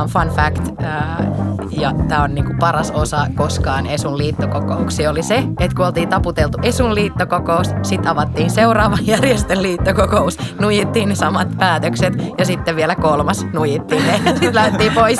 on fun fact, ja tämä on niinku paras osa koskaan Esun liittokokouksia, oli se, että kun oltiin taputeltu Esun liittokokous, sitten avattiin seuraava järjestön liittokokous, nuijittiin ne samat päätökset ja sitten vielä kolmas nuijittiin ne ja sitten lähdettiin pois.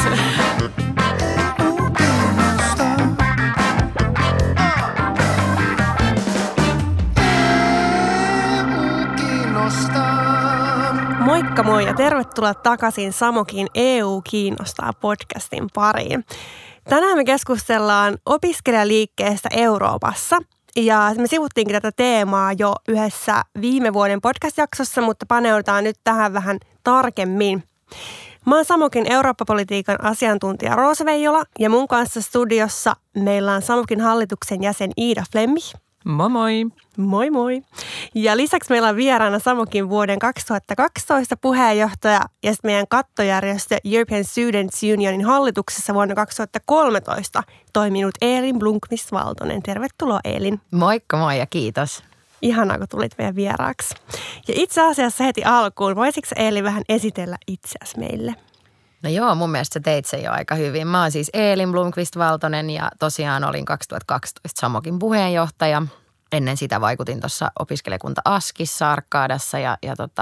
Moikka moi ja tervetuloa takaisin Samokin EU kiinnostaa podcastin pariin. Tänään me keskustellaan opiskelijaliikkeestä Euroopassa ja me sivuttiinkin tätä teemaa jo yhdessä viime vuoden podcast-jaksossa, mutta paneudutaan nyt tähän vähän tarkemmin. Mä oon Samokin Eurooppa-politiikan asiantuntija Roosa Veijola ja mun kanssa studiossa meillä on Samokin hallituksen jäsen Iida Flemmich. Moi moi! Moi moi! Ja lisäksi meillä on vieraana Samokin vuoden 2012 puheenjohtaja ja sitten meidän kattojärjestö European Students Unionin hallituksessa vuonna 2013 toiminut Elin Blomqvist-Valtonen. Tervetuloa Elin. Moikka moi ja kiitos. Ihanaa, kun tulit meidän vieraaksi. Ja itse asiassa heti alkuun, voisitko Elin vähän esitellä itseäsi meille? No joo, mun mielestä sä teit sen jo aika hyvin. Mä oon siis Elin Blomqvist-Valtonen ja tosiaan olin 2012 Samokin puheenjohtaja. Ennen sitä vaikutin tuossa opiskelijakunta Askissa Arkadassa ja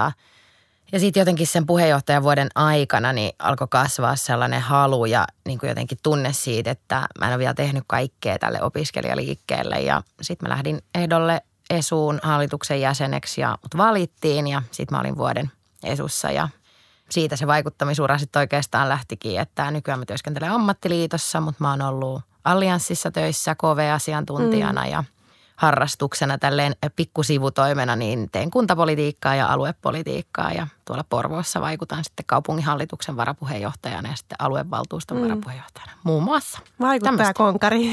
sitten jotenkin sen puheenjohtajavuoden aikana niin alkoi kasvaa sellainen halu ja niin kuin jotenkin tunne siitä, että mä en ole vielä tehnyt kaikkea tälle opiskelijaliikkeelle. Ja sitten mä lähdin ehdolle Esuun hallituksen jäseneksi ja mut valittiin ja sitten mä olin vuoden Esussa ja siitä se vaikuttamisuura sitten oikeastaan lähtikin, että nykyään mä työskentelen ammattiliitossa, mutta mä oon ollut Allianssissa töissä KV-asiantuntijana ja harrastuksena tälleen pikkusivutoimena niin teen kuntapolitiikkaa ja aluepolitiikkaa ja tuolla Porvoossa vaikutan sitten kaupunginhallituksen varapuheenjohtajana ja sitten aluevaltuuston varapuheenjohtajana muun muassa. Vaikuttajakonkari.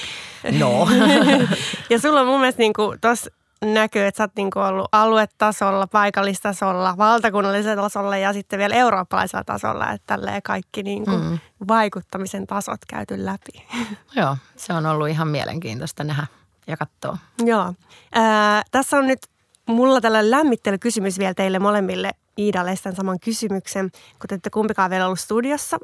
No. Ja sulla on mun mielestä niinku tuossa näkyy, että sä oot niinku ollut aluetasolla, paikallistasolla, valtakunnallisella tasolla ja sitten vielä eurooppalaisella tasolla, että tälleen kaikki niinku vaikuttamisen tasot käyty läpi. Joo, se on ollut ihan mielenkiintoista nähdä ja katsoa. Joo. Tässä on nyt mulla tällainen lämmittelykysymys vielä teille molemmille. Iidalle tämän saman kysymyksen, kun te ette kumpikaan vielä ollut studiossa,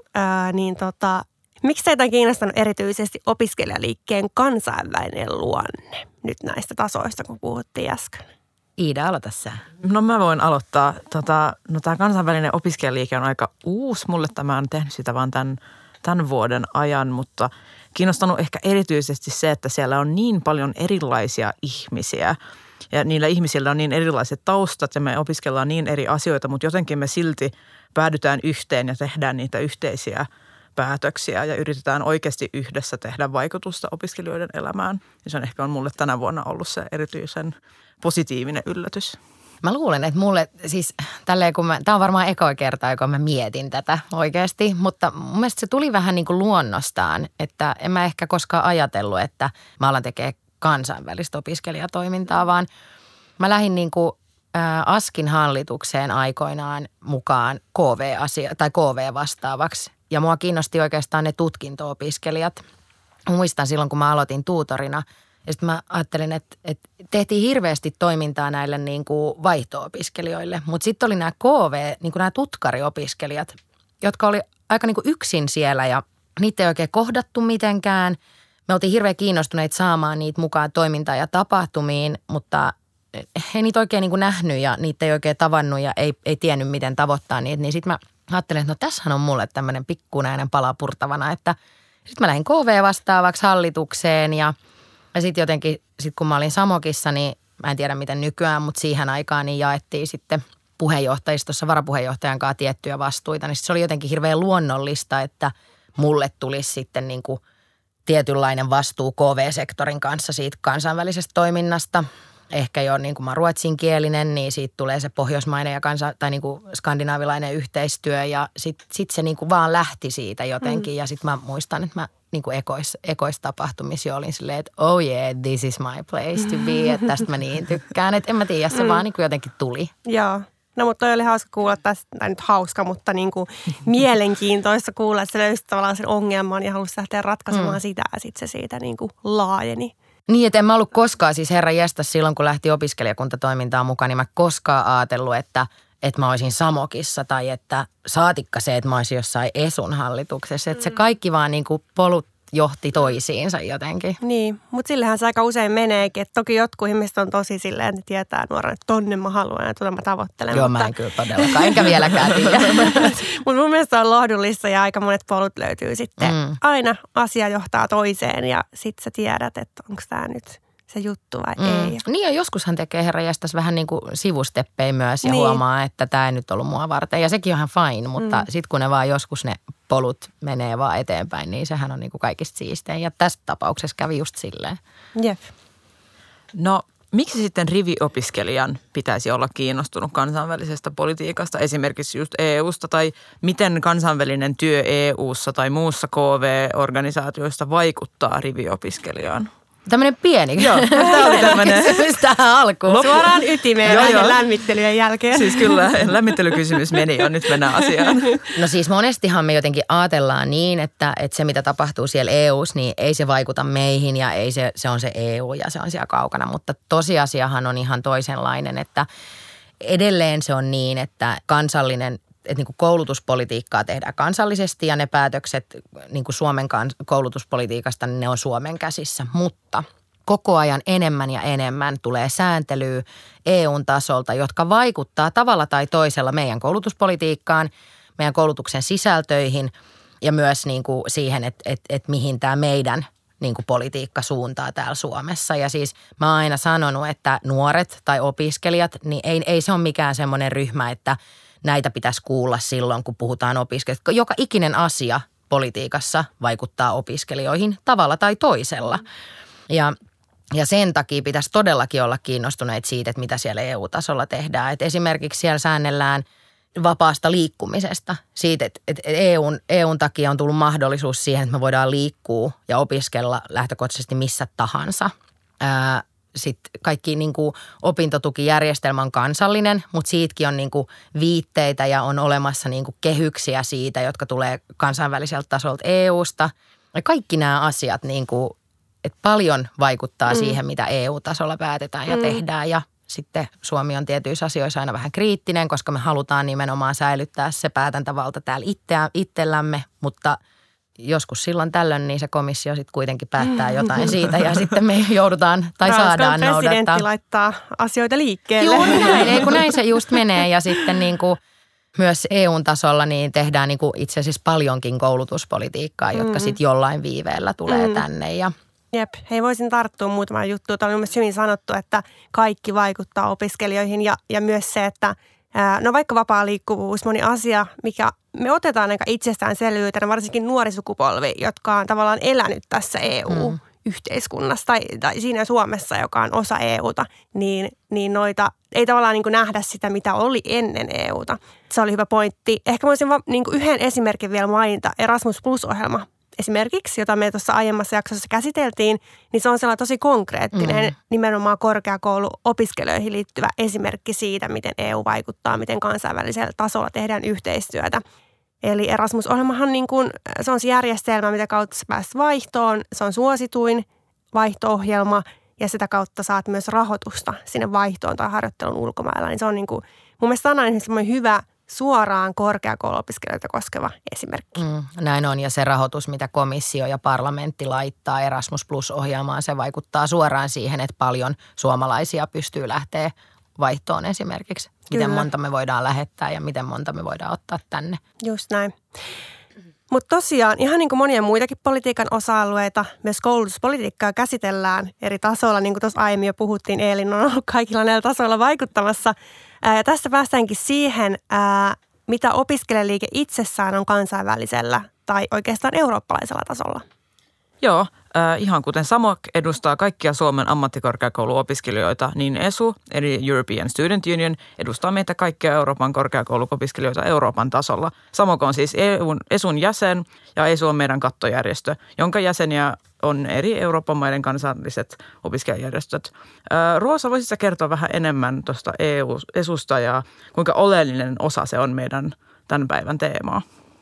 miksi teitä on kiinnostanut erityisesti opiskelijaliikkeen kansainvälinen luonne nyt näistä tasoista, kun puhuttiin äsken? Iida, aloita sä. No mä voin aloittaa. Tämä kansainvälinen opiskelijaliike on aika uusi mulle. Mä oon tehnyt sitä vaan tämän vuoden ajan, mutta kiinnostanut ehkä erityisesti se, että siellä on niin paljon erilaisia ihmisiä. Ja niillä ihmisillä on niin erilaiset taustat ja me opiskellaan niin eri asioita, mutta jotenkin me silti päädytään yhteen ja tehdään niitä yhteisiä päätöksiä ja yritetään oikeasti yhdessä tehdä vaikutusta opiskelijoiden elämään. Ja se on ehkä mulle tänä vuonna ollut se erityisen positiivinen yllätys. Mä luulen, että mulle siis tälleen kun tää on varmaan eka kerta, kun mä mietin tätä oikeasti, mutta mun mielestä se tuli vähän niin kuin luonnostaan, että en mä ehkä koskaan ajatellut, että mä alan tekemään kansainvälistä opiskelijatoimintaa, vaan mä lähdin niin kuin Askin hallitukseen aikoinaan mukaan KV-vastaavaksi. Ja mua kiinnosti oikeastaan ne tutkinto-opiskelijat. Muistan silloin, kun mä aloitin tuutorina. Ja sitten mä ajattelin, että tehtiin hirveästi toimintaa näille niin kuin vaihto-opiskelijoille. Mutta sitten oli nämä niin kuin nämä tutkariopiskelijat, jotka oli aika niin kuin yksin siellä ja niitä ei oikein kohdattu mitenkään. Me oltiin hirveän kiinnostuneita saamaan niitä mukaan toimintaan ja tapahtumiin, mutta ei niitä oikein niin kuin nähnyt ja niitä ei oikein tavannut ja ei tiennyt, miten tavoittaa niitä. Niin sitten mä ajattelin, että no tässähän on mulle tämmöinen pikkunäinen pala purtavana, että sitten mä lähdin KV-vastaavaksi hallitukseen ja sitten jotenkin, kun mä olin Samokissa, niin mä en tiedä miten nykyään, mutta siihen aikaan niin jaettiin sitten puheenjohtajistossa varapuheenjohtajan kanssa tiettyjä vastuita. Niin se oli jotenkin hirveän luonnollista, että mulle tulisi sitten niin kuin tietynlainen vastuu KV-sektorin kanssa siitä kansainvälisestä toiminnasta. Ehkä jo niin kuin mä oon ruotsinkielinen, niin siitä tulee se pohjoismainen ja tai niin kuin skandinaavilainen yhteistyö ja sit se niin kuin vaan lähti siitä jotenkin. Ja sitten mä muistan, että mä niin kuin ekoistapahtumissa jo olin silleen, että oh yeah, this is my place to be, että tästä mä niin tykkään. Että en mä tiedä, se vaan niin kuin jotenkin tuli. Joo. No mutta toi oli hauska kuulla tästä, tai nyt hauska, mutta niin kuin mielenkiintoista kuulla, että se löysi tavallaan sen ongelman ja halusi lähteä ratkaisemaan sitä ja sitten se siitä niin kuin laajeni. Niin, että en mä ollut koskaan siis herra jästä silloin, kun lähti opiskelijakuntatoimintaan mukaan, niin mä koskaan ajatellut, että että mä olisin Samokissa tai että saatikka se, että mä olisin jossain Esun hallituksessa. Että se kaikki vaan niin kuin polut johti toisiinsa jotenkin. Niin, mutta sillähän se aika usein meneekin. Et toki jotkut ihmiset on tosi silleen, että ne tietää nuorena, että tonne mä haluan ja tuota mä tavoittelen. Joo, mä en kyllä todellakaan, enkä vieläkään tiedä. Mutta mun mielestä on lohdullista ja aika monet polut löytyy sitten. Aina asia johtaa toiseen ja sit sä tiedät, että onko tämä nyt se juttu vai ei. Niin ja joskushan tekee herranjestas vähän niin kuin sivusteppejä myös ja niin. Huomaa, että tämä ei nyt ollut mua varten. Ja sekin on ihan fine, mutta sitten kun ne vaan joskus ne polut menee vaan eteenpäin, niin sehän on niin kuin kaikista siistein. Ja tässä tapauksessa kävi just silleen. Jep. No miksi sitten riviopiskelijan pitäisi olla kiinnostunut kansainvälisestä politiikasta, esimerkiksi just EUsta, tai miten kansainvälinen työ EUssa tai muussa KV-organisaatioissa vaikuttaa riviopiskelijaan? Tämmöinen pieni. Joo, tämä oli tämmöinen. Kysymys tähän alkuun. Suoraan ytimeen näiden lämmittelyjen jälkeen. Siis kyllä, lämmittelykysymys meni jo, nyt mennään asiaan. No siis monestihan me jotenkin ajatellaan niin, että se mitä tapahtuu siellä EU:ssa, niin ei se vaikuta meihin ja ei se on se EU ja se on siellä kaukana. Mutta tosiasiahan on ihan toisenlainen, että edelleen se on niin, että kansallinen että niin kuin koulutuspolitiikkaa tehdään kansallisesti ja ne päätökset niin kuin Suomen koulutuspolitiikasta, niin ne on Suomen käsissä. Mutta koko ajan enemmän ja enemmän tulee sääntelyä EUn tasolta, jotka vaikuttaa tavalla tai toisella meidän koulutuspolitiikkaan, meidän koulutuksen sisältöihin ja myös niin kuin siihen, että mihin tämä meidän niin kuin politiikka suuntaa täällä Suomessa. Ja siis mä oon aina sanonut, että nuoret tai opiskelijat, niin ei se ole mikään semmoinen ryhmä, että näitä pitäisi kuulla silloin, kun puhutaan opiskelijoista. Joka ikinen asia politiikassa vaikuttaa opiskelijoihin tavalla tai toisella. Ja sen takia pitäisi todellakin olla kiinnostuneet siitä, että mitä siellä EU-tasolla tehdään. Et esimerkiksi siellä säännellään vapaasta liikkumisesta. Siitä, että EUn takia on tullut mahdollisuus siihen, että me voidaan liikkua ja opiskella lähtökohtaisesti missä tahansa. Sitten kaikki niin kuin opintotukijärjestelmä on kansallinen, mutta siitäkin on niin kuin viitteitä ja on olemassa niin kuin kehyksiä siitä, jotka tulee kansainväliseltä tasolta EUsta. Ja kaikki nämä asiat niin kuin, että paljon vaikuttaa siihen, mitä EU-tasolla päätetään ja tehdään. Ja sitten Suomi on tietyissä asioissa aina vähän kriittinen, koska me halutaan nimenomaan säilyttää se päätäntävalta täällä itsellämme, mutta joskus silloin tällöin niin se komissio sitten kuitenkin päättää jotain siitä ja sitten me joudutaan tai saadaan noudattaa. Presidentti laittaa asioita liikkeelle. Juuri näin, ei kun näin se just menee ja sitten niin kuin myös EU-tasolla niin tehdään niin kuin itse asiassa paljonkin koulutuspolitiikkaa, jotka sitten jollain viiveellä tulee tänne ja jep, hei voisin tarttua muutamaan juttuun. Tämä on myös hyvin sanottu, että kaikki vaikuttaa opiskelijoihin ja myös se, että no vaikka vapaa liikkuvuus, moni asia, mikä me otetaan aika itsestäänselvyytenä, varsinkin nuori sukupolvi, jotka on tavallaan elänyt tässä EU-yhteiskunnassa tai siinä Suomessa, joka on osa EUta, niin noita ei tavallaan niin kuin nähdä sitä, mitä oli ennen EUta. Se oli hyvä pointti. Ehkä voisin niin kuin yhden esimerkin vielä mainita, Erasmus Plus-ohjelma. Esimerkiksi, jota me tuossa aiemmassa jaksossa käsiteltiin, niin se on sellainen tosi konkreettinen nimenomaan korkeakouluopiskelijoihin liittyvä esimerkki siitä, miten EU vaikuttaa, miten kansainvälisellä tasolla tehdään yhteistyötä. Eli Erasmus-ohjelmahan niin kuin, se on se järjestelmä, mitä kautta sä pääset vaihtoon. Se on suosituin vaihto-ohjelma ja sitä kautta saat myös rahoitusta sinne vaihtoon tai harjoittelun ulkomailla. Niin se on niin kuin, mun mielestä on aina semmoinen hyvä suoraan korkeakouluopiskelijoita koskeva esimerkki. Näin on ja se rahoitus, mitä komissio ja parlamentti laittaa Erasmus Plus-ohjelmaan, se vaikuttaa suoraan siihen, että paljon suomalaisia pystyy lähteä vaihtoon esimerkiksi. Miten monta me voidaan lähettää ja miten monta me voidaan ottaa tänne. Just näin. Mutta tosiaan ihan niin kuin monia muitakin politiikan osa-alueita, myös koulutuspolitiikkaa käsitellään eri tasoilla. Niin kuin tuossa aiemmin jo puhuttiin, Eelin on ollut kaikilla näillä tasoilla vaikuttamassa. Ja tästä päästäänkin siihen, mitä opiskelijaliike itsessään on kansainvälisellä tai oikeastaan eurooppalaisella tasolla. Joo, ihan kuten Samok edustaa kaikkia Suomen ammattikorkeakouluopiskelijoita, niin ESU, eli European Student Union, edustaa meitä kaikkia Euroopan korkeakouluopiskelijoita Euroopan tasolla. Samok on siis ESUn jäsen ja ESU on meidän kattojärjestö, jonka jäseniä on eri Euroopan maiden kansalliset opiskelijajärjestöt. Roosa, voisitko kertoa vähän enemmän tuosta ESUsta ja kuinka oleellinen osa se on meidän tämän päivän teemaa?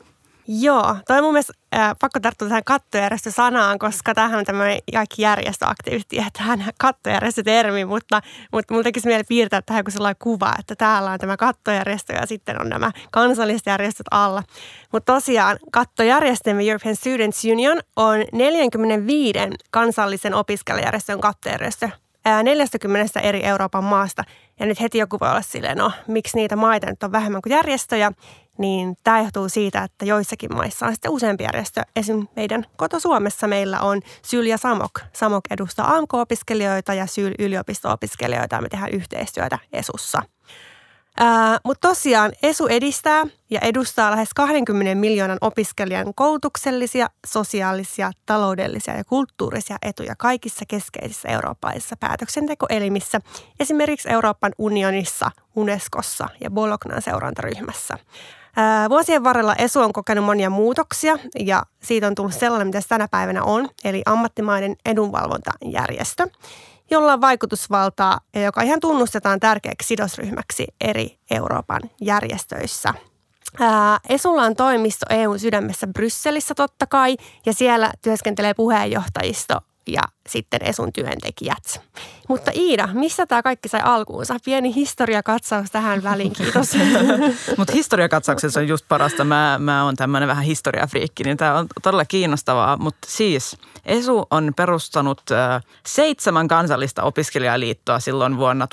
Joo, toi on mun mielestä pakko tarttua tähän kattojärjestö-sanaan, koska tämähän on tämmöinen kaikki järjestöaktiivisesti tietää kattojärjestötermi, mutta mulla tekisi mieli piirtää tähän joku sellainen kuva, että täällä on tämä kattojärjestö ja sitten on nämä kansalliset järjestöt alla. Mutta tosiaan kattojärjestelmä European Students Union on 45 kansallisen opiskelijajärjestön kattojärjestö 40 eri Euroopan maasta. Ja nyt heti joku voi olla silleen, no miksi niitä maita nyt on vähemmän kuin järjestöjä, niin tämä johtuu siitä, että joissakin maissa on sitten useampi järjestö. Esimerkiksi meidän koto-Suomessa meillä on SYL ja SAMOK. SAMOK edustaa AMK-opiskelijoita ja SYL yliopisto-opiskelijoita ja me tehdään yhteistyötä ESUssa. Mutta tosiaan ESU edistää ja edustaa lähes 20 miljoonan opiskelijan koulutuksellisia, sosiaalisia, taloudellisia ja kulttuurisia etuja kaikissa keskeisissä eurooppalaisissa päätöksentekoelimissä, esimerkiksi Euroopan unionissa, Unescossa ja Bolognan seurantaryhmässä. Vuosien varrella ESU on kokenut monia muutoksia ja siitä on tullut sellainen, mitä se tänä päivänä on, eli ammattimainen edunvalvontajärjestö, jolla on vaikutusvaltaa ja joka ihan tunnustetaan tärkeäksi sidosryhmäksi eri Euroopan järjestöissä. ESUlla on toimisto EU:n sydämessä Brysselissä totta kai, ja siellä työskentelee puheenjohtajisto ja sitten ESUn työntekijät. Mutta Iida, missä tämä kaikki sai alkuunsa? Pieni historiakatsaus tähän väliin, kiitos. Mutta historiakatsauksessa on just parasta. Mä oon tämmöinen vähän historiafriikki, niin tämä on todella kiinnostavaa. Mutta siis ESU on perustanut 7 kansallista opiskelijaliittoa silloin vuonna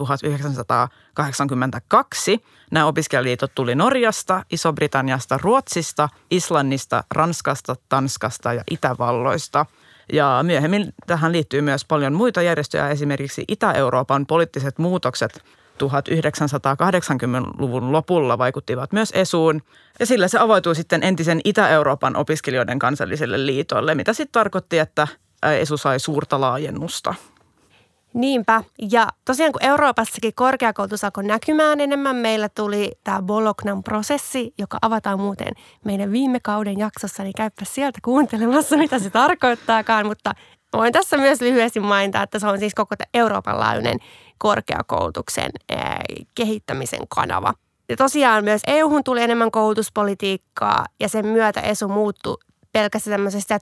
1982. Nämä opiskelijaliitot tuli Norjasta, Iso-Britanniasta, Ruotsista, Islannista, Ranskasta, Tanskasta ja Itävalloista. Ja myöhemmin tähän liittyy myös paljon muita järjestöjä, esimerkiksi Itä-Euroopan poliittiset muutokset 1980-luvun lopulla vaikuttivat myös ESUun. Ja sillä se avautui sitten entisen Itä-Euroopan opiskelijoiden kansalliselle liitolle, mitä sitten tarkoitti, että ESU sai suurta laajennusta. Niinpä. Ja tosiaan kun Euroopassakin korkeakoulutus alkoi näkymään enemmän, meillä tuli tämä Bolognan prosessi, joka avataan muuten meidän viime kauden jaksossa, niin käypä sieltä kuuntelemassa, mitä se tarkoittaakaan. Mutta voin tässä myös lyhyesti mainita, että se on siis koko Euroopan laajuinen korkeakoulutuksen kehittämisen kanava. Ja tosiaan myös EU:hun tuli enemmän koulutuspolitiikkaa ja sen myötä ESU muuttui pelkästään tämmöisestä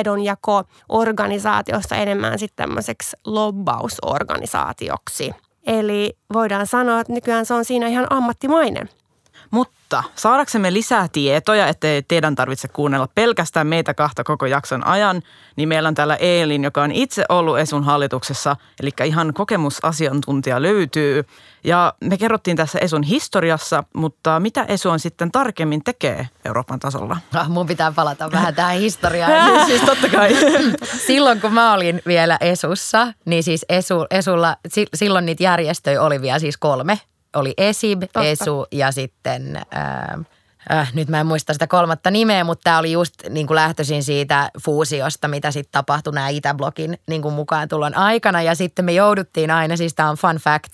tiedonjako-organisaatiosta enemmän sitten tämmöiseksi lobbausorganisaatioksi. Eli voidaan sanoa, että nykyään se on siinä ihan ammattimainen. Mutta saadaksemme lisää tietoja, ettei teidän tarvitse kuunnella pelkästään meitä kahta koko jakson ajan, niin meillä on täällä Eelin, joka on itse ollut ESUn hallituksessa, eli ihan kokemusasiantuntija löytyy. Ja me kerrottiin tässä ESUn historiassa, mutta mitä ESU on sitten tarkemmin tekee Euroopan tasolla? Mun pitää palata vähän tähän historiaan. Siis totta kai. Silloin kun mä olin vielä ESUssa, niin siis ESUlla, silloin niitä järjestöjä oli vielä siis 3. Oli ESIB, ESU ja sitten, nyt mä en muista sitä 3. nimeä, mutta tämä oli just niin kuin lähtöisin siitä fuusiosta, mitä sitten tapahtui nämä Itäblogin niin kuin mukaan tulon aikana. Ja sitten me jouduttiin aina, siis tämä on fun fact,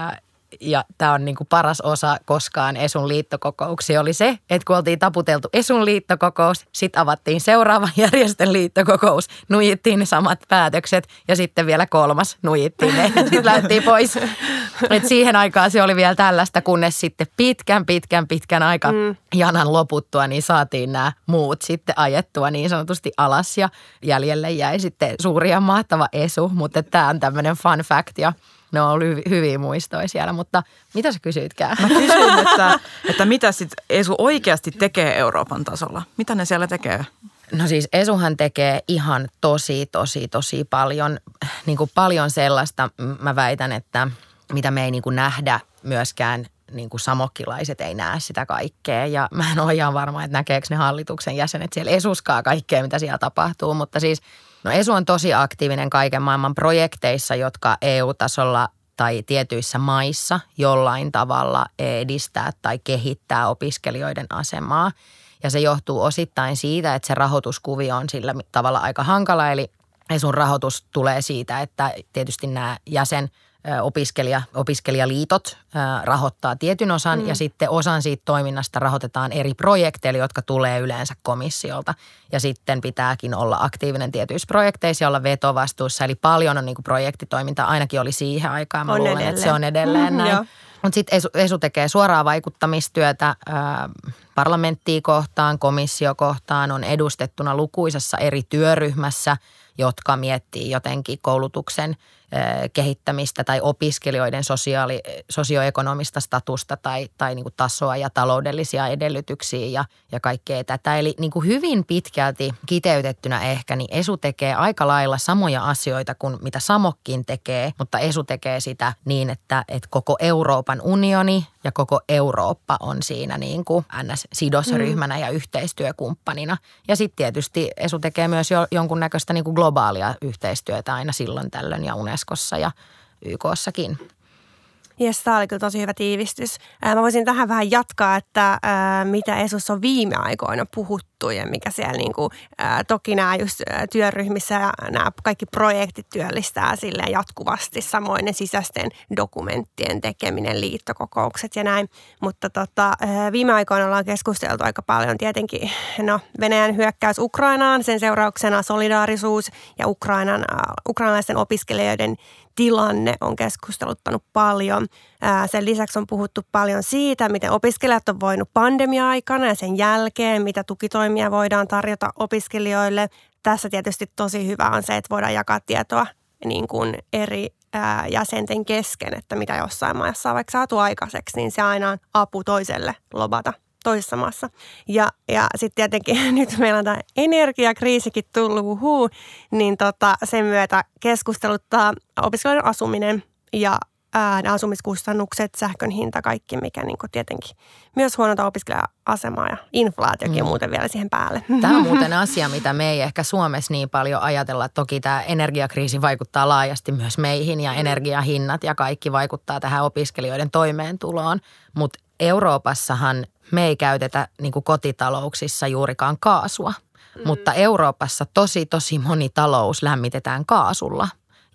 ja tämä on niin kuin paras osa koskaan ESUn liittokokouksia oli se, että kun oltiin taputeltu ESUn liittokokous, sitten avattiin seuraava järjestön liittokokous, nujittiin ne samat päätökset ja sitten vielä 3. nujittiin ne, sitten lähdettiin pois. Et siihen aikaan se oli vielä tällaista, kunnes sitten pitkän aika janan loputtua, niin saatiin nämä muut sitten ajettua niin sanotusti alas ja jäljelle jäi sitten suuri ja mahtava ESU, mutta tämä on tämmöinen fun fact ja ne on ollut hyviä muistoja siellä, mutta mitä sä kysyitkään? Mä kysyin, että mitä sitten ESU oikeasti tekee Euroopan tasolla? Mitä ne siellä tekee? No siis ESUhan tekee ihan tosi paljon, niin kuin paljon sellaista, mä väitän, että mitä me ei niin kuin nähdä myöskään, niin kuin samokkilaiset ei näe sitä kaikkea. Ja mä en ole ihan varma, että näkeekö ne hallituksen jäsenet siellä ESUskaa kaikkea, mitä siellä tapahtuu. Mutta siis no ESU on tosi aktiivinen kaiken maailman projekteissa, jotka EU-tasolla tai tietyissä maissa jollain tavalla edistää tai kehittää opiskelijoiden asemaa. Ja se johtuu osittain siitä, että se rahoituskuvio on sillä tavalla aika hankala. Eli ESUn rahoitus tulee siitä, että tietysti nämä opiskelijaliitot rahoittaa tietyn osan ja sitten osan siitä toiminnasta rahoitetaan eri projekteille, jotka tulee yleensä komissiolta. Ja sitten pitääkin olla aktiivinen tietyissä projekteissa ja olla vetovastuussa. Eli paljon on niin kuin projektitoimintaa, ainakin oli siihen aikaan. Mä luulen, että se on edelleen näin. Mutta sitten ESU tekee suoraa vaikuttamistyötä parlamenttia kohtaan, komissio kohtaan, on edustettuna lukuisassa eri työryhmässä, jotka miettii jotenkin koulutuksen kehittämistä tai opiskelijoiden sosioekonomista statusta tai niin kuin tasoa ja taloudellisia edellytyksiä ja kaikkea tätä. Eli niin kuin hyvin pitkälti kiteytettynä ehkä, niin ESU tekee aika lailla samoja asioita kuin mitä Samokkin tekee, mutta ESU tekee sitä niin, että koko Euroopan unioni ja koko Eurooppa on siinä niin kuin NS-sidosryhmänä ja yhteistyökumppanina. Ja sitten tietysti ESU tekee myös jonkunnäköistä niin kuin globaalia yhteistyötä aina silloin tällöin ja Unescossa ja YK:ssakin. Jes, tämä oli kyllä tosi hyvä tiivistys. Mä voisin tähän vähän jatkaa, että mitä ESUssa on viime aikoina puhuttu ja mikä siellä toki nämä just työryhmissä ja nämä kaikki projektit työllistää silleen jatkuvasti, samoin ne sisäisten dokumenttien tekeminen, liittokokoukset ja näin. Mutta viime aikoina ollaan keskusteltu aika paljon tietenkin Venäjän hyökkäys Ukrainaan, sen seurauksena solidaarisuus ja ukrainalaisten opiskelijoiden tilanne on keskusteluttanut paljon. Sen lisäksi on puhuttu paljon siitä, miten opiskelijat on voinut pandemia-aikana ja sen jälkeen, mitä tukitoimia voidaan tarjota opiskelijoille. Tässä tietysti tosi hyvä on se, että voidaan jakaa tietoa niin kuin eri jäsenten kesken, että mitä jossain maassa on vaikka saatu aikaiseksi, niin se aina on apu toiselle lobata toisessa maassa. Ja sitten tietenkin nyt meillä on tämä energiakriisikin tullut niin sen myötä keskusteluttaa opiskelijoiden asuminen ja asumiskustannukset, sähkön hinta, kaikki, mikä niin tietenkin myös huonontaa opiskelija-asemaa ja inflaatiokin muuten vielä siihen päälle. Tämä on muuten asia, mitä me ei ehkä Suomessa niin paljon ajatella. Toki tämä energiakriisi vaikuttaa laajasti myös meihin ja energiahinnat ja kaikki vaikuttaa tähän opiskelijoiden toimeentuloon, mutta Euroopassahan me ei käytetä niin kuin kotitalouksissa juurikaan kaasua, mutta Euroopassa tosi moni talous lämmitetään kaasulla.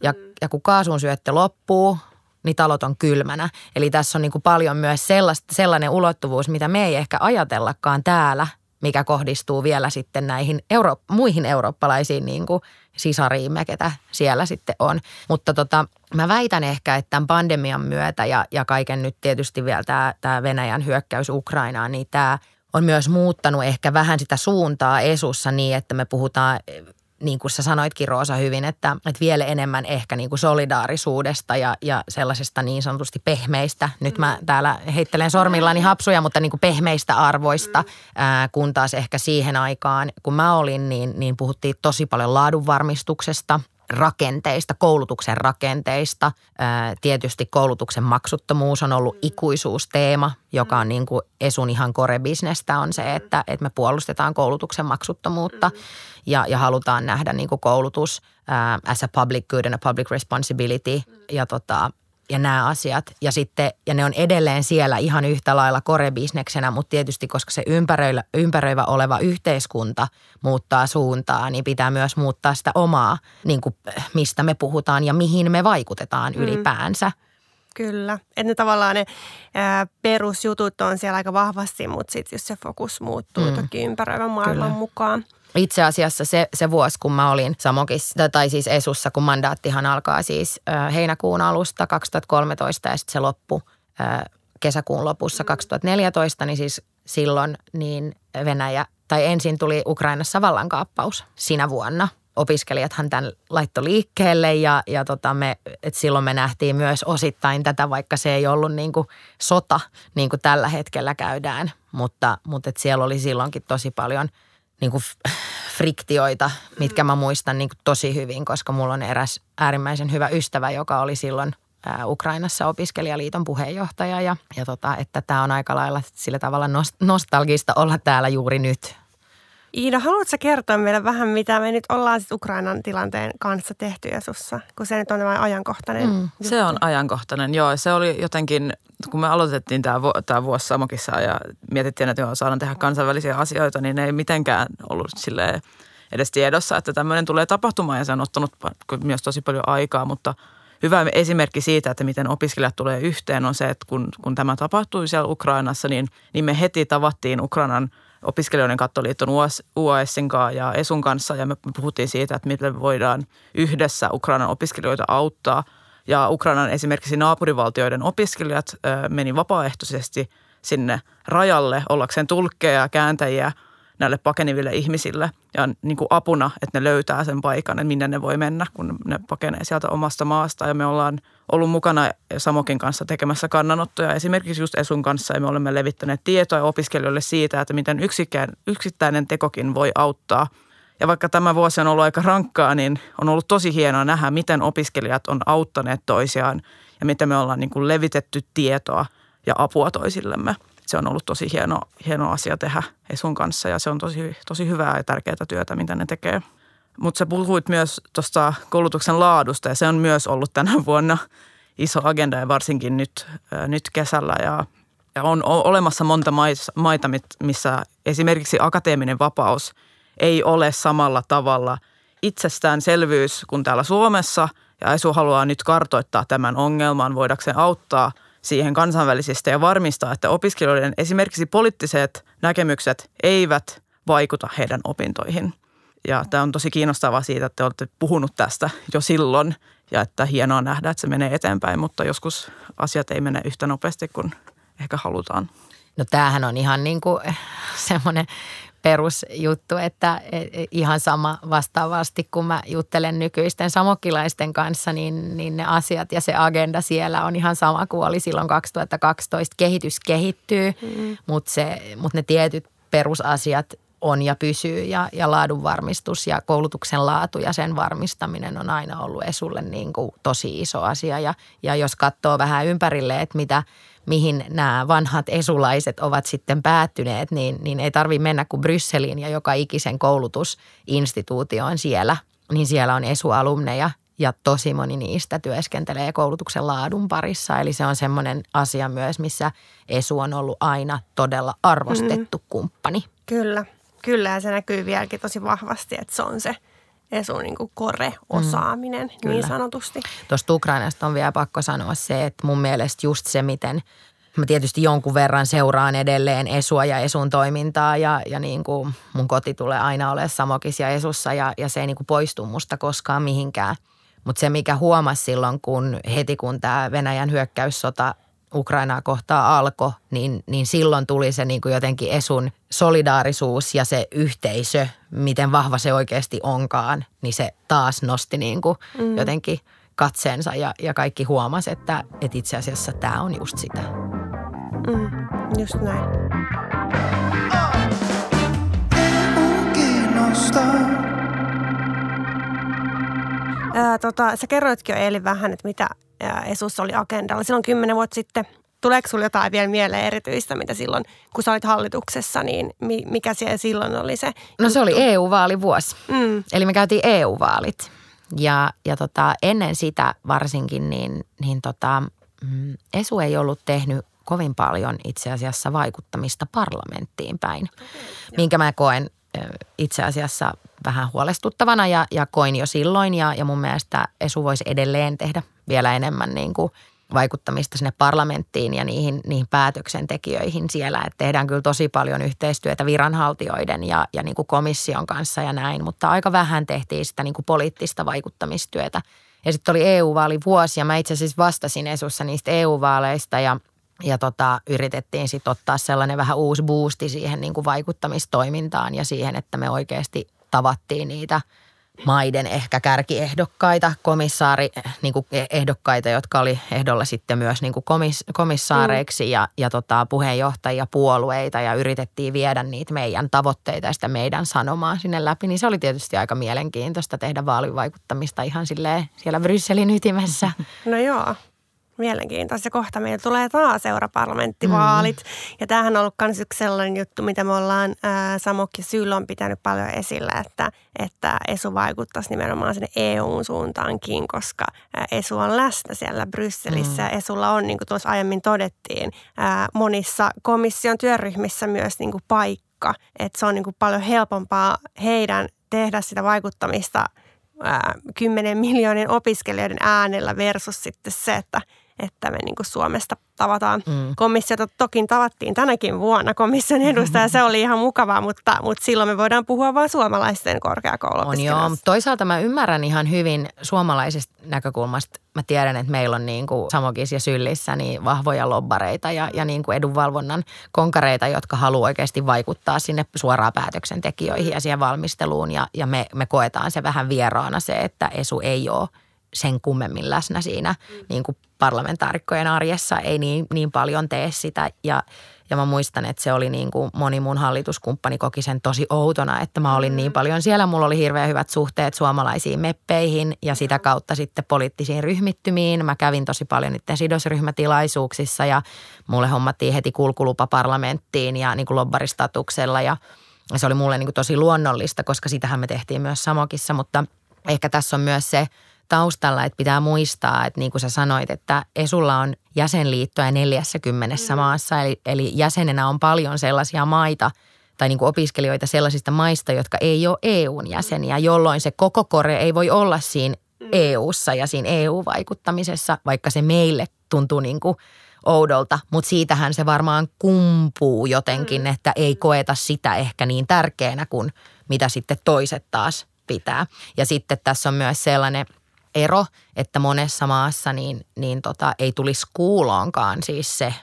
Ja kun kaasun syöttö loppuu, niin talot on kylmänä. Eli tässä on niin kuin paljon myös sellainen ulottuvuus, mitä me ei ehkä ajatellakaan täällä, mikä kohdistuu vielä sitten näihin muihin eurooppalaisiin niin kuin sisariimme, ketä siellä sitten on. Mutta mä väitän ehkä, että tämän pandemian myötä ja kaiken nyt tietysti vielä tämä Venäjän hyökkäys Ukrainaan, niin tämä on myös muuttanut ehkä vähän sitä suuntaa ESUssa niin, että me puhutaan, niin kuin sä sanoitkin Roosa hyvin, että vielä enemmän ehkä niin kuin solidaarisuudesta ja sellaisesta niin sanotusti pehmeistä. Nyt mä täällä heittelen sormillani hapsuja, mutta niin kuin pehmeistä arvoista, kun taas ehkä siihen aikaan, kun mä olin, niin puhuttiin tosi paljon laadunvarmistuksesta, rakenteista, koulutuksen rakenteista. Tietysti koulutuksen maksuttomuus on ollut ikuisuusteema, joka on niin kuin ESUn ihan core-bisnestä on se, että me puolustetaan koulutuksen maksuttomuutta ja halutaan nähdä niin kuin koulutus as a public good and a public responsibility ja nämä asiat. Ja ne on edelleen siellä ihan yhtä lailla core-bisneksenä, mutta tietysti koska se ympäröivä oleva yhteiskunta muuttaa suuntaa, niin pitää myös muuttaa sitä omaa, niin kuin mistä me puhutaan ja mihin me vaikutetaan ylipäänsä. Kyllä. Että ne tavallaan ne perusjutut on siellä aika vahvasti, mutta sitten jos se fokus muuttuu toki ympäröivän maailman mukaan. Itse asiassa se vuosi, kun mä olin Samokissa, tai siis ESUssa, kun mandaattihan alkaa siis heinäkuun alusta 2013 ja sitten se loppui kesäkuun lopussa 2014, niin siis silloin niin Venäjä, tai ensin tuli Ukrainassa vallankaappaus sinä vuonna. Opiskelijathan tämän laittoi liikkeelle ja silloin me nähtiin myös osittain tätä, vaikka se ei ollut niin kuin sota, niin kuin tällä hetkellä käydään, mutta et siellä oli silloinkin tosi paljon niin kuin friktioita, mitkä mä muistan niin kuin tosi hyvin, koska mulla on eräs äärimmäisen hyvä ystävä, joka oli silloin Ukrainassa opiskelijaliiton puheenjohtaja ja että tämä on aika lailla sillä tavalla nostalgista olla täällä juuri nyt. Iida, haluatko kertoa meille vähän, mitä me nyt ollaan Ukrainan tilanteen kanssa tehty ESUssa, kun se nyt on tämä ajankohtainen juttu? Se on ajankohtainen, joo. Se oli jotenkin, kun me aloitettiin tämä vuosi Samokissa ja mietittiin, että saadaan tehdä kansainvälisiä asioita, niin ei mitenkään ollut silleen edes tiedossa, että tämmöinen tulee tapahtumaan ja se on ottanut myös tosi paljon aikaa, mutta hyvä esimerkki siitä, että miten opiskelijat tulee yhteen on se, että kun tämä tapahtui siellä Ukrainassa, niin me heti tavattiin Ukrainan opiskelijoiden kattoliiton UASin ja ESUn kanssa ja me puhuttiin siitä, että miten me voidaan yhdessä Ukrainan opiskelijoita auttaa. Ja Ukrainan esimerkiksi naapurivaltioiden opiskelijat meni vapaaehtoisesti sinne rajalle ollakseen tulkkeja ja kääntäjiä näille pakeniville ihmisille ja niin kuin apuna, että ne löytää sen paikan, että minne ne voi mennä, kun ne pakenee sieltä omasta maasta. Ja me ollaan ollut mukana Samokin kanssa tekemässä kannanottoja esimerkiksi just Esun kanssa ja me olemme levittäneet tietoa opiskelijoille siitä, että miten yksittäinen tekokin voi auttaa. Ja vaikka tämä vuosi on ollut aika rankkaa, niin on ollut tosi hienoa nähdä, miten opiskelijat on auttaneet toisiaan ja miten me ollaan niin kuin levitetty tietoa ja apua toisillemme. Se on ollut tosi hieno asia tehdä Esun kanssa ja se on tosi hyvää ja tärkeää työtä, mitä ne tekee. Mutta sä puhuit myös tuosta koulutuksen laadusta ja se on myös ollut tänä vuonna iso agenda ja varsinkin nyt kesällä. Ja on olemassa monta maita, missä esimerkiksi akateeminen vapaus ei ole samalla tavalla itsestäänselvyys kuin täällä Suomessa. Ja Esu haluaa nyt kartoittaa tämän ongelman, voidakseen auttaa siihen kansainvälisistä ja varmistaa, että opiskelijoiden esimerkiksi poliittiset näkemykset eivät vaikuta heidän opintoihin. Ja tämä on tosi kiinnostavaa siitä, että te olette puhunut tästä jo silloin ja että hienoa nähdä, että se menee eteenpäin, mutta joskus asiat ei mene yhtä nopeasti kuin ehkä halutaan. No tämähän on ihan niin kuin semmoinen perusjuttu, että ihan sama vastaavasti, kun mä juttelen nykyisten samokkilaisten kanssa, niin ne asiat ja se agenda siellä on ihan sama kuin oli silloin 2012. Kehitys kehittyy, mutta ne tietyt perusasiat on ja pysyy ja laadunvarmistus ja koulutuksen laatu ja sen varmistaminen on aina ollut Esulle niin kuin tosi iso asia. Ja jos katsoo vähän ympärille, että mihin nämä vanhat esulaiset ovat sitten päättyneet, niin ei tarvitse mennä kuin Brysseliin ja joka ikisen koulutusinstituutioon siellä. Niin siellä on Esu-alumneja ja tosi moni niistä työskentelee koulutuksen laadun parissa. Eli se on semmoinen asia myös, missä Esu on ollut aina todella arvostettu kumppani. Kyllä ja se näkyy vieläkin tosi vahvasti, että se on se Esun niin kuin core-osaaminen niin sanotusti. Tuosta Ukrainasta on vielä pakko sanoa se, että mun mielestä just se, miten mä tietysti jonkun verran seuraan edelleen Esua ja Esun toimintaa ja niin kuin mun koti tulee aina olemaan Samokissa ja Esussa ja se ei niin kuin poistu musta koskaan mihinkään. Mutta se, mikä huomasi silloin, kun tämä Venäjän hyökkäyssota Ukrainaa kohtaan alkoi, niin silloin tuli se niin kuin jotenkin Esun solidaarisuus ja se yhteisö, miten vahva se oikeasti onkaan, niin se taas nosti niin kuin jotenkin katseensa ja kaikki huomasi, että itse asiassa tämä on just sitä. Just näin. Sä kerroitkin jo Eeli vähän, että mitä Esussa oli agendalla silloin 10 vuotta sitten. Tuleeko sinulla jotain vielä mieleen erityistä, mitä silloin, kun sä olit hallituksessa, niin mikä siellä silloin oli se? No se oli EU-vaalivuosi. Eli me käytiin EU-vaalit. Ja ennen sitä varsinkin, Esu ei ollut tehnyt kovin paljon itse asiassa vaikuttamista parlamenttiin päin, minkä mä koen itse asiassa vähän huolestuttavana ja koin jo silloin ja mun mielestä Esu voisi edelleen tehdä vielä enemmän niin kuin vaikuttamista sinne parlamenttiin ja niihin päätöksentekijöihin siellä. Että tehdään kyllä tosi paljon yhteistyötä viranhaltijoiden ja niin kuin komission kanssa ja näin, mutta aika vähän tehtiin sitä niin kuin poliittista vaikuttamistyötä. Ja sitten oli EU-vaalivuosi ja mä itse asiassa vastasin Esussa niistä EU-vaaleista ja yritettiin sitten ottaa sellainen vähän uusi boosti siihen niin kuin vaikuttamistoimintaan ja siihen, että me oikeasti tavattiin niitä maiden ehkä kärkiehdokkaita, niin kuin ehdokkaita, jotka oli ehdolla sitten myös niin kuin komissaareiksi ja puheenjohtajia, puolueita ja yritettiin viedä niitä meidän tavoitteita ja sitä meidän sanomaa sinne läpi. Niin se oli tietysti aika mielenkiintoista tehdä vaalivaikuttamista ihan silleen siellä Brysselin ytimessä. No joo. Mielenkiintoista. Kohta meillä tulee taas europarlamenttivaalit. Ja tämähän on ollut myös yksi sellainen juttu, mitä me ollaan Samokki Syl on pitänyt paljon esillä, että Esu vaikuttaisi nimenomaan sinne EUn suuntaankin, koska Esu on läsnä siellä Brysselissä. Ja Esulla on, niin kuin tuossa aiemmin todettiin, monissa komission työryhmissä myös niin kuin paikka. Että se on niin kuin paljon helpompaa heidän tehdä sitä vaikuttamista 10 miljoonien opiskelijoiden äänellä versus sitten se, että että me niin kuin Suomesta tavataan komissiota. Toki tavattiin tänäkin vuonna komission edustaja, se oli ihan mukavaa, mutta silloin me voidaan puhua vain suomalaisten korkeakouluopiskelijoista. On joo, toisaalta mä ymmärrän ihan hyvin suomalaisesta näkökulmasta. Mä tiedän, että meillä on niin kuin Samokissa ja Syllissä niin vahvoja lobbareita ja niin kuin edunvalvonnan konkareita, jotka haluaa oikeasti vaikuttaa sinne suoraan päätöksentekijöihin ja siihen valmisteluun. Ja me koetaan se vähän vieraana se, että ESU ei ole sen kummemmin läsnä siinä niin kuin parlamentaarikkojen arjessa, ei niin paljon tee sitä. Ja mä muistan, että se oli niin kuin moni mun hallituskumppani koki sen tosi outona, että mä olin niin paljon siellä. Mulla oli hirveän hyvät suhteet suomalaisiin meppeihin ja sitä kautta sitten poliittisiin ryhmittymiin. Mä kävin tosi paljon niiden sidosryhmätilaisuuksissa ja mulle hommattiin heti kulkulupa parlamenttiin ja niin kuin lobbaristatuksella ja se oli mulle niin kuin tosi luonnollista, koska sitähän me tehtiin myös Samokissa, mutta ehkä tässä on myös se taustalla, että pitää muistaa, että niin kuin sä sanoit, että ESUlla on jäsenliittoja 40 maassa, eli jäsenenä on paljon sellaisia maita tai niin kuin opiskelijoita sellaisista maista, jotka ei ole EUn jäseniä, jolloin se koko kore ei voi olla siinä EUssa ja siinä EU-vaikuttamisessa, vaikka se meille tuntuu niin kuin oudolta, mutta siitähän se varmaan kumpuu jotenkin, että ei koeta sitä ehkä niin tärkeänä kuin mitä sitten toiset taas pitää. Ja sitten tässä on myös sellainen ero, että monessa maassa ei tulisi kuuloonkaan siis se,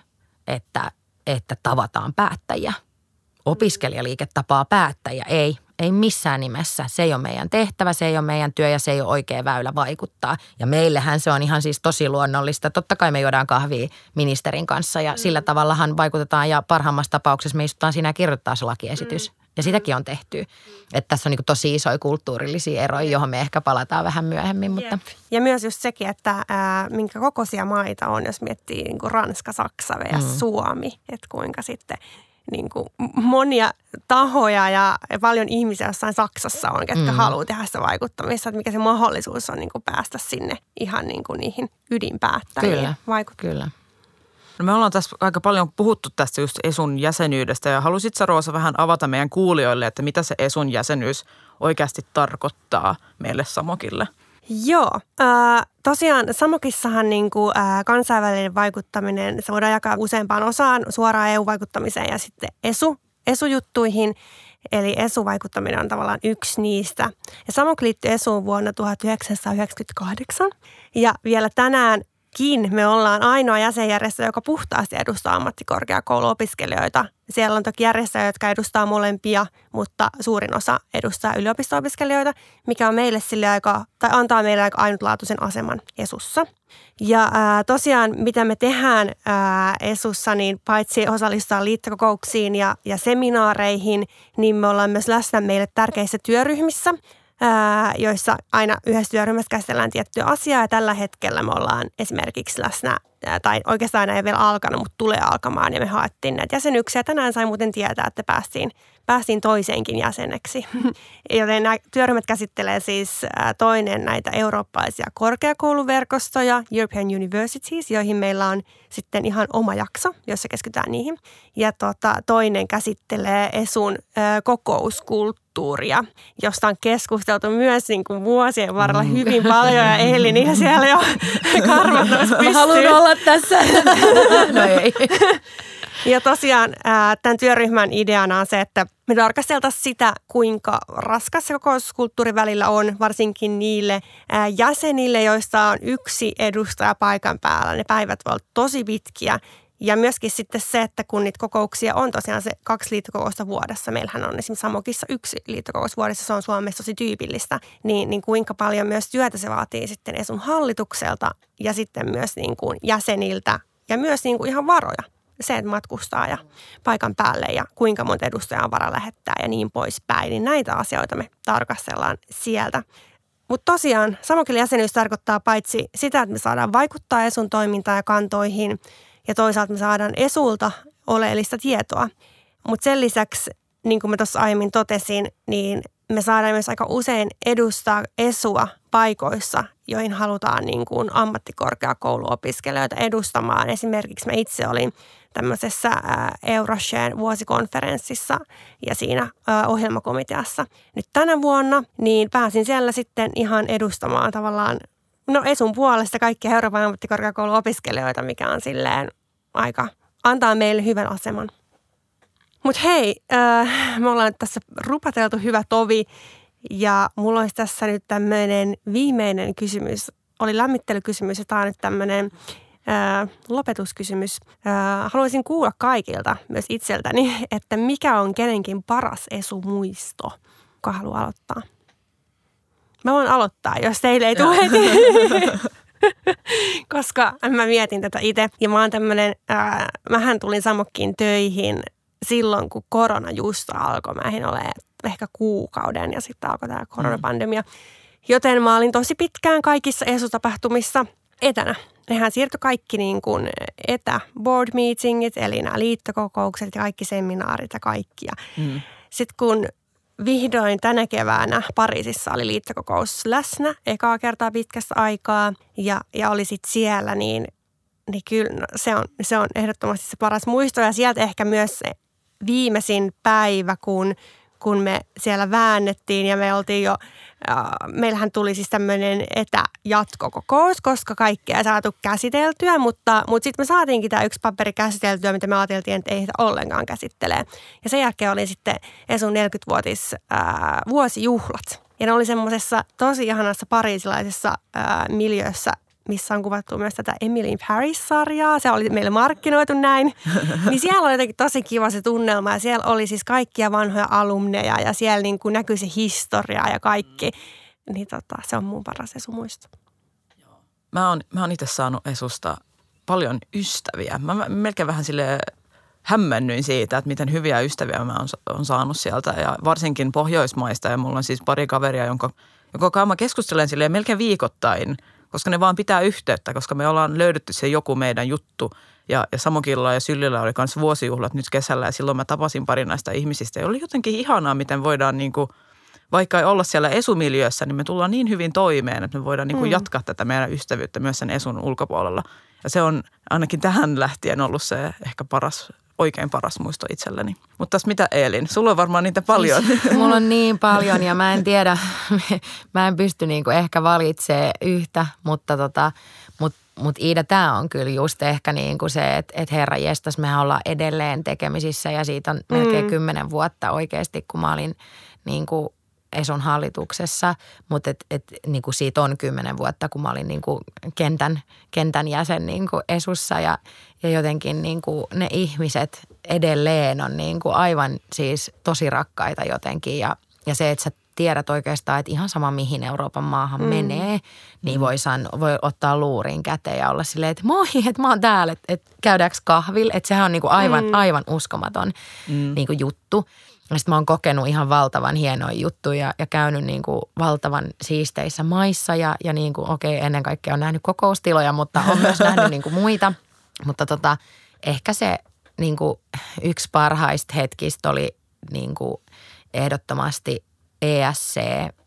että tavataan päättäjiä. Opiskelijaliike tapaa päättäjiä. Ei missään nimessä. Se ei ole meidän tehtävä, se ei ole meidän työ ja se ei ole oikea väylä vaikuttaa. Ja meillähän se on ihan siis tosi luonnollista. Totta kai me juodaan kahvia ministerin kanssa ja sillä tavallahan vaikutetaan ja parhaimmassa tapauksessa me istutaan siinä ja kirjoittaa se lakiesitys. Ja sitäkin on tehty. Että tässä on niin kuin tosi isoja kulttuurillisia eroja, johon me ehkä palataan vähän myöhemmin. Mutta. Ja myös just sekin, että minkä kokoisia maita on, jos miettii niin kuin Ranska, Saksa ja Suomi. Että kuinka sitten niin kuin monia tahoja ja paljon ihmisiä jossain Saksassa on, ketkä haluaa tehdä sitä vaikuttamista. Että mikä se mahdollisuus on niin kuin päästä sinne ihan niin kuin niihin ydinpäättäjiin vaikuttamaan. Kyllä. No me ollaan tässä aika paljon puhuttu tästä just ESUn jäsenyydestä ja halusitko sä, Roosa, vähän avata meidän kuulijoille, että mitä se ESUn jäsenyys oikeasti tarkoittaa meille Samokille? Joo. Tosiaan Samokissahan niin kuin, kansainvälinen vaikuttaminen, se voidaan jakaa useampaan osaan, suoraan EU-vaikuttamiseen ja sitten ESU-juttuihin. Eli ESU-vaikuttaminen on tavallaan yksi niistä. Ja Samok liittyi ESUun vuonna 1998 ja vielä tänäänkin me ollaan ainoa jäsenjärjestö, joka puhtaasti edustaa ammattikorkeakouluopiskelijoita. Siellä on toki järjestöjä, jotka edustaa molempia, mutta suurin osa edustaa yliopisto-opiskelijoita, mikä on meille sille antaa meille aika ainutlaatuisen aseman ESUssa. Ja tosiaan, mitä me tehdään ESUssa, niin paitsi osallistua liittokokouksiin ja seminaareihin, niin me ollaan myös läsnä meille tärkeissä työryhmissä, joissa aina yhdessä työryhmässä käsitellään tiettyä asiaa ja tällä hetkellä me ollaan esimerkiksi läsnä, tai oikeastaan ei vielä alkanut, mutta tulee alkamaan ja me haettiin näitä jäsenyyksiä. Tänään sain muuten tietää, että päästiin toiseenkin jäseneksi, joten nämä työryhmät käsittelee siis toinen näitä eurooppalaisia korkeakouluverkostoja, European Universities, joihin meillä on sitten ihan oma jakso, jossa keskitytään niihin. Ja toinen käsittelee ESUn kokouskulttuuria, josta on keskusteltu myös niin kuin vuosien varrella hyvin paljon ja Elin siellä jo karvat olisi pystyy. Haluan olla tässä. No ei. Ja tosiaan tämän työryhmän ideana on se, että me tarkasteltaisiin sitä, kuinka raskas se kokouskulttuuri välillä on, varsinkin niille jäsenille, joista on yksi edustaja paikan päällä. Ne päivät voivat olla tosi pitkiä. Ja myöskin sitten se, että kun niitä kokouksia on tosiaan se 2 liittokokousta vuodessa, meillähän on esimerkiksi Samokissa 1 liittokokous vuodessa, se on Suomessa tosi tyypillistä, niin kuinka paljon myös työtä se vaatii sitten ESUn hallitukselta ja sitten myös niin kuin jäseniltä ja myös niin kuin ihan varoja. Se, että matkustaa ja paikan päälle ja kuinka monta edustajaa on vara lähettää ja niin poispäin, niin näitä asioita me tarkastellaan sieltä. Mutta tosiaan Samokille jäsenyys tarkoittaa paitsi sitä, että me saadaan vaikuttaa ESUn toimintaan ja kantoihin ja toisaalta me saadaan ESUlta oleellista tietoa. Mutta sen lisäksi, niin kuin mä tuossa aiemmin totesin, niin me saadaan myös aika usein edustaa ESUa paikoissa, joihin halutaan niin kuin ammattikorkeakouluopiskelijoita edustamaan. Esimerkiksi mä itse olin tämmöisessä Euroshen vuosikonferenssissa ja siinä ohjelmakomiteassa nyt tänä vuonna, niin pääsin siellä sitten ihan edustamaan tavallaan no Esun puolesta kaikkia Euroopan ammattikorkeakouluopiskelijoita, mikä on silleen antaa meille hyvän aseman. Mutta hei, me ollaan tässä rupateltu hyvä tovi ja mulla olisi tässä nyt tämmöinen viimeinen kysymys. Oli lämmittelykysymys ja tämä on nyt tämmöinen lopetuskysymys. Haluaisin kuulla kaikilta, myös itseltäni, että mikä on kenenkin paras Esu-muisto? Kuka haluaa aloittaa? Mä voin aloittaa, jos teille ei tule heti. Koska mä mietin tätä itse. Ja mä oon tämmönen, mähän tulin Samokkiin töihin silloin, kun korona just alkoi. Mä ehdin ole ehkä kuukauden ja sitten alkoi tämä koronapandemia. Joten mä olin tosi pitkään kaikissa ESU-tapahtumissa etänä. Nehän siirtyi kaikki niin kuin board meetingit, eli nämä liittokokoukset ja kaikki seminaarit ja kaikkia. Sitten kun vihdoin tänä keväänä Pariisissa oli liittokokous läsnä ekaa kertaa pitkästä aikaa ja oli sitten siellä, niin kyllä se on ehdottomasti se paras muisto. Ja sieltä ehkä myös se viimeisin päivä, kun me siellä väännettiin ja meillähän tuli siis tämmöinen etäjatkokokous, koska kaikkea ei saatu käsiteltyä, mutta sitten me saatiinkin tämä yksi paperi käsiteltyä, mitä me ajateltiin, että ei sitä ollenkaan käsittelee. Ja sen jälkeen oli sitten Esun 40-vuotis vuosijuhlat. Ja ne oli semmoisessa tosi ihanassa pariisilaisessa miljöössä, missä on kuvattu myös tätä Emily in Paris-sarjaa. Se oli meille markkinoitu näin. Niin siellä oli jotenkin tosi kiva se tunnelma ja siellä oli siis kaikkia vanhoja alumneja ja siellä niin kuin näkyi se historia ja kaikki. Niin se on mun paras Esu-muisto. Mä oon itse saanut Esusta paljon ystäviä. Mä melkein vähän silleen hämmennyin siitä, että miten hyviä ystäviä mä oon saanut sieltä ja varsinkin Pohjoismaista. Ja mulla on siis pari kaveria, jonka kanssa mä keskustelen silleen melkein viikoittain, koska ne vaan pitää yhteyttä, koska me ollaan löydetty se joku meidän juttu. Ja Samokilla ja Syllillä oli myös vuosijuhlat nyt kesällä ja silloin mä tapasin pari näistä ihmisistä. Ja oli jotenkin ihanaa, miten voidaan niinku, vaikka ei olla siellä Esumiljöössä, niin me tullaan niin hyvin toimeen, että me voidaan niinku jatkaa tätä meidän ystävyyttä myös sen Esun ulkopuolella. Ja se on ainakin tähän lähtien ollut se ehkä oikein paras muisto itselleni. Mutta mitä Eelin? Sulla on varmaan niitä paljon. Mulla on niin paljon ja mä en tiedä, mä en pysty niinku ehkä valitsemaan yhtä, mutta Mutta Iida, tämä on kyllä just ehkä niin kuin se, että herra jestas, mehän ollaan edelleen tekemisissä ja siitä on melkein 10 vuotta oikeasti, kun mä olin niin kuin Esun hallituksessa, mutta niin kuin siitä on 10 vuotta, kun mä olin niin kuin kentän jäsen niin kuin Esussa ja jotenkin niin kuin ne ihmiset edelleen on niin kuin aivan siis tosi rakkaita jotenkin ja se, että sä tiedät oikeastaan, että ihan sama mihin Euroopan maahan menee, niin voi ottaa luurin käteen ja olla silleen, että moi, että mä oon täällä, että käydäänkö kahvilla. Että sehän on niinku aivan uskomaton niinku juttu. Ja sitten mä oon kokenut ihan valtavan hienoja juttuja ja käynyt niinku valtavan siisteissä maissa ja niinku ennen kaikkea on nähnyt kokoustiloja, mutta on myös nähnyt niinku muita. Mutta ehkä se niinku yksi parhaista hetkistä oli niinku ehdottomasti ESC,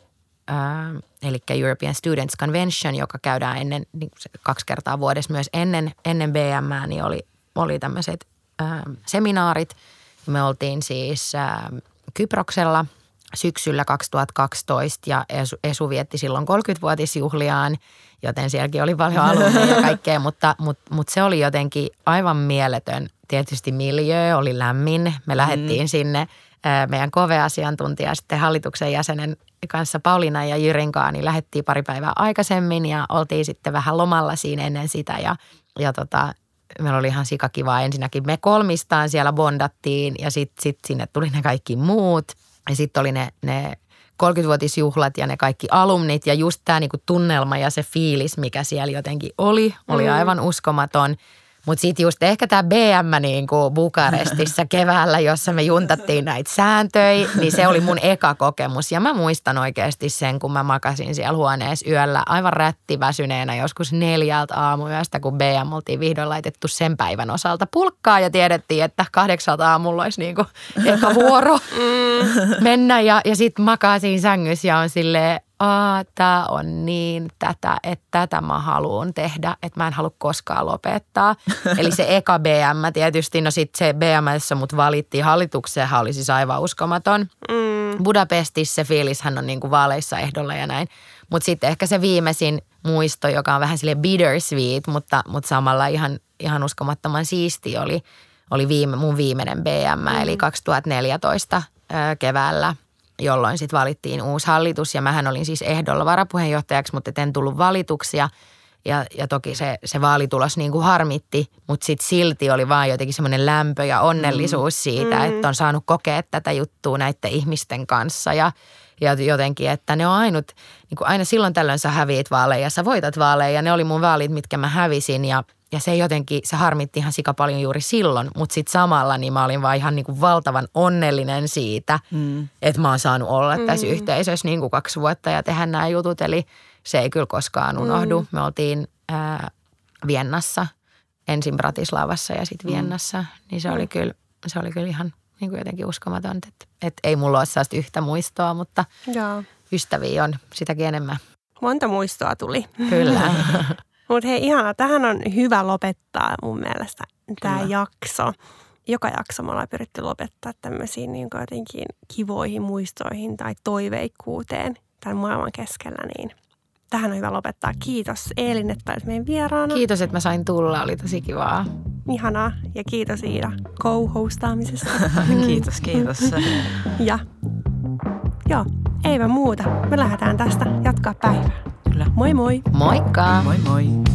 eli European Students Convention, joka käydään ennen, niin 2 kertaa vuodessa myös ennen BM:ää, niin oli tämmöiset seminaarit. Me oltiin siis Kyproksella syksyllä 2012 ja Esu vietti silloin 30-vuotisjuhliaan, joten sielläkin oli paljon alumneja ja kaikkea, mutta se oli jotenkin aivan mieletön. Tietysti miljöö oli lämmin. Me lähdettiin sinne meidän KV-asiantuntija sitten hallituksen jäsenen kanssa Pauliina ja Jyrinkaan, niin lähdettiin pari päivää aikaisemmin ja oltiin sitten vähän lomalla siinä ennen sitä ja meillä oli ihan sikakivaa. Ensinnäkin me kolmistaan siellä bondattiin ja sitten sinne tuli ne kaikki muut ja sitten oli ne 30-vuotisjuhlat ja ne kaikki alumnit ja just tämä niinku tunnelma ja se fiilis, mikä siellä jotenkin oli aivan uskomaton. Mutta sitten just ehkä tämä BM niinku Bukarestissa keväällä, jossa me juntattiin näitä sääntöjä, niin se oli mun eka kokemus. Ja mä muistan oikeasti sen, kun mä makasin siellä huoneessa yöllä aivan rättiväsyneenä joskus 4 aamuyöstä, kun BM oltiin vihdoin laitettu sen päivän osalta pulkkaa ja tiedettiin, että 8 aamulla olisi niinku eka vuoro mennä. Ja sitten makasin sängyssä ja on silleen, tää on niin tätä mä haluan tehdä, että mä en halua koskaan lopettaa. Eli se eka BM tietysti, no sitten se BM, jossa mut valittiin hallitukseenhan oli siis aivan uskomaton. Budapestissa se fiilishän on niin kuin vaaleissa ehdolla ja näin. Mutta sitten ehkä se viimeisin muisto, joka on vähän silleen bittersweet, mutta samalla ihan uskomattoman siisti oli mun viimeinen BM, eli 2014 keväällä, jolloin sitten valittiin uusi hallitus. Ja mähän olin siis ehdolla varapuheenjohtajaksi, mutta en tullut valituksi. Ja toki se vaalitulos niin kuin harmitti, mutta sitten silti oli vaan jotenkin semmoinen lämpö ja onnellisuus siitä, että on saanut kokea tätä juttua näiden ihmisten kanssa. Ja jotenkin, että ne on ainut, niin kuin aina silloin tällöin sä häviit vaaleja ja sä voitat vaaleja. Ja ne oli mun vaalit, mitkä mä hävisin ja se jotenkin, se harmitti ihan sika paljon juuri silloin. Mutta sitten samalla niin mä olin vaan ihan niin kuin valtavan onnellinen siitä, että mä oon saanut olla tässä yhteisössä niin kuin 2 vuotta ja tehdä nämä jutut. Eli se ei kyllä koskaan unohdu. Me oltiin Viennassa, ensin Bratislavassa ja sitten Viennassa. Niin se oli kyllä ihan niin kuin jotenkin uskomaton, että ei mulla ole sellaista yhtä muistoa, mutta ystäviä on sitäkin enemmän. Monta muistoa tuli. Kyllä. Mutta hei, ihanaa. Tähän on hyvä lopettaa mun mielestä tämä jakso. Joka jakso me ollaan pyritty lopettaa tämmöisiin niin jotenkin kivoihin muistoihin tai toiveikkuuteen tämän maailman keskellä. Niin tähän on hyvä lopettaa. Kiitos Eelin, että olet meidän vieraana. Kiitos, että mä sain tulla. Oli tosi kivaa. Ihanaa. Ja kiitos Iida co-hostaamisesta. Kiitos. Ja joo, eipä muuta. Me lähdetään tästä jatkaa päivää. Kyllä. Moi moi. Moikka. Moi moi.